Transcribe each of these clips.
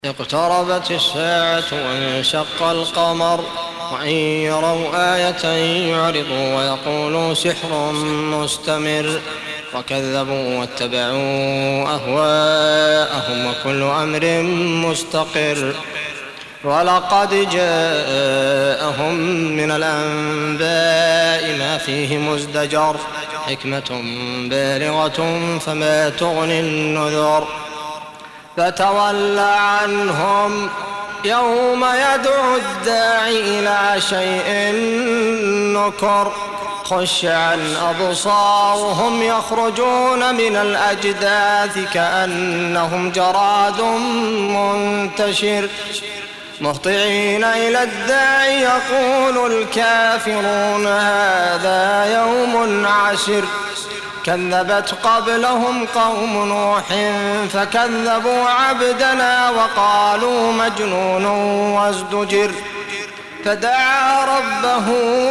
اقتربت الساعة وانشق القمر وإن يروا آية يعرضوا ويقولوا سحر مستمر وكذبوا واتبعوا أهواءهم وكل أمر مستقر. ولقد جاءهم من الأنباء ما فيه مزدجر حكمة بالغة فما تغني النذر. فتول عنهم يوم يدعو الداعي إلى شيء نكر خش عن أبصارهم يخرجون من الأجداث كأنهم جراد منتشر مهطعين إلى الداعي يقول الكافرون هذا يوم عسر. كذبت قبلهم قوم نوح فكذبوا عبدنا وقالوا مجنون وازدجر. فدعا ربه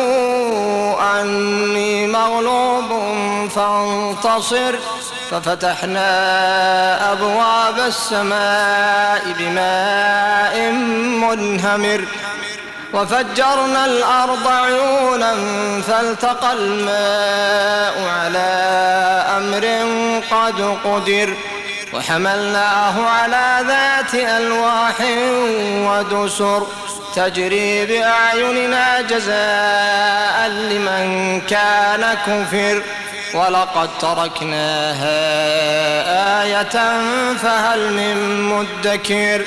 أني مغلوب فانتصر ففتحنا أبواب السماء بماء منهمر وفجرنا الأرض عيونا فالتقى الماء على أمر قد قدر وحملناه على ذات ألواح ودسر تجري بأعيننا جزاء لمن كان كفر. ولقد تركناها آية فهل من مدكر.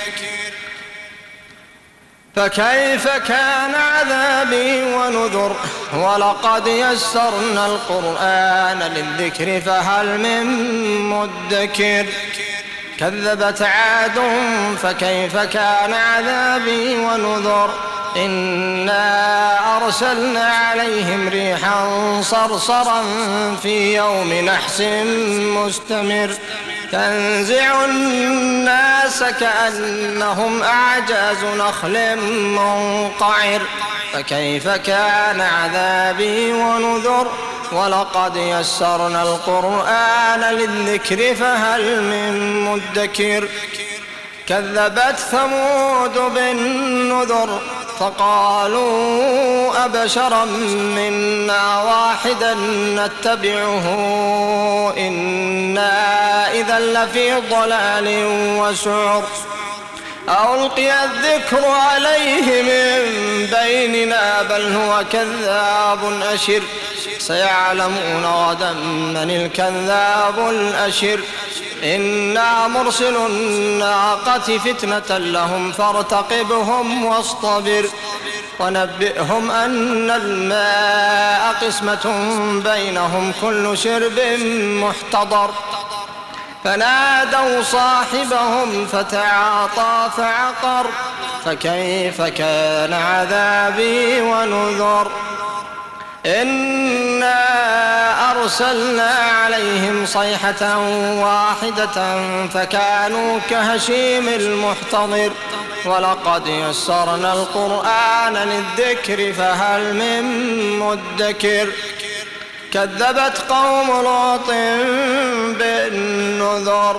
فكيف كان عذابي ونذر. ولقد يسرنا القرآن للذكر فهل من مدكر. كذبت عاد فكيف كان عذابي ونذر. إنا أرسلنا عليهم ريحا صرصرا في يوم نحس مستمر تنزع الناس كأنهم أعجاز نخل منقعر. فكيف كان عذابي ونذر. ولقد يسرنا القرآن للذكر فهل من مدكر. كذبت ثمود بالنذر فقالوا أبشرا منا واحدا نتبعه إنا إذا لفي ضلال وسعر. ألقي الذكر عليه من بيننا بل هو كذاب أشر. سيعلمون غدا من الكذاب الأشر. إنا مرسل الناقة فتنة لهم فارتقبهم واصطبر ونبئهم أن الماء قسمة بينهم كل شرب محتضر. فنادوا صاحبهم فتعاطى فعقر. فكيف كان عذابي ونذر. إنا أرسلنا عليهم صيحة واحدة فكانوا كهشيم المحتضر. ولقد يسرنا القرآن للذكر فهل من مدكر. كذبت قوم لوط بالنذر.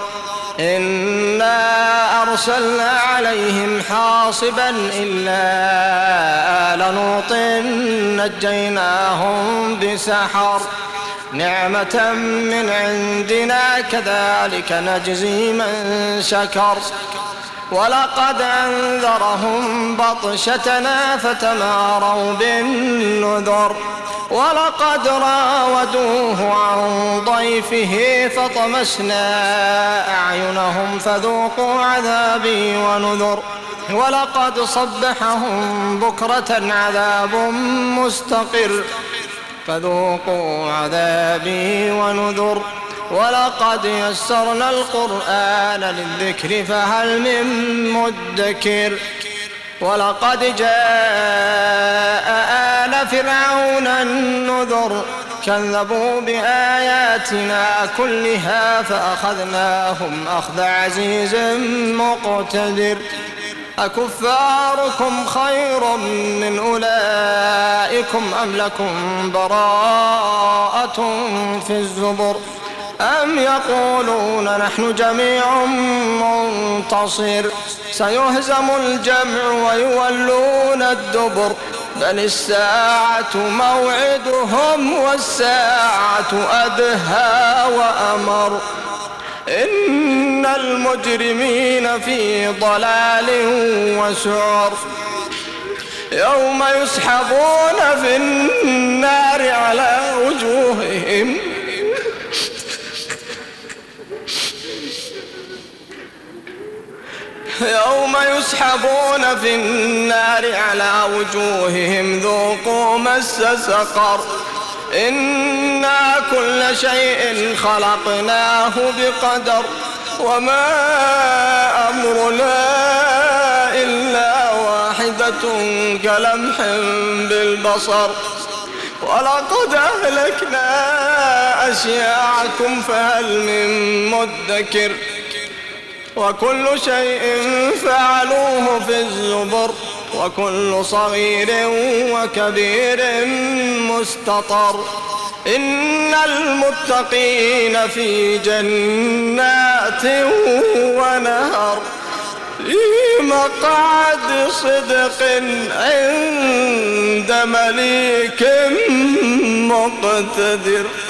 إنا أرسلنا عليهم حاصبا إلا آل لوط نجيناهم بسحر نعمة من عندنا كذلك نجزي من شكر. ولقد أنذرهم بطشتنا فتماروا بالنذر. ولقد راودوه عن ضيفه فطمسنا أعينهم فذوقوا عذابي ونذر. ولقد صبحهم بكرة عذاب مستقر فذوقوا عذابي ونذر. ولقد يسرنا القرآن للذكر فهل من مدكر. ولقد جاء آل فرعون النذر كذبوا بآياتنا كلها فأخذناهم أخذ عزيز مقتدر. أكفاركم خير من أولئكم أم لكم براءة في الزبر أم يقولون نحن جميع منتصر سيهزم الجمع ويولون الدبر بل الساعة موعدهم والساعة أدهى وأمر إن المجرمين في ضلال وسعر يوم يسحبون في النار على وجوههم يوم يسحبون في النار على وجوههم ذوقوا مس سقر إنا كل شيء خلقناه بقدر وما أمرنا إلا واحدة كلمح بالبصر ولقد أهلكنا أشياعكم فهل من مدكر وكل شيء فعلوه في الزبر وكل صغير وكبير مستطر إن المتقين في جنات ونهر في مقعد صدق عند مليك مقتدر.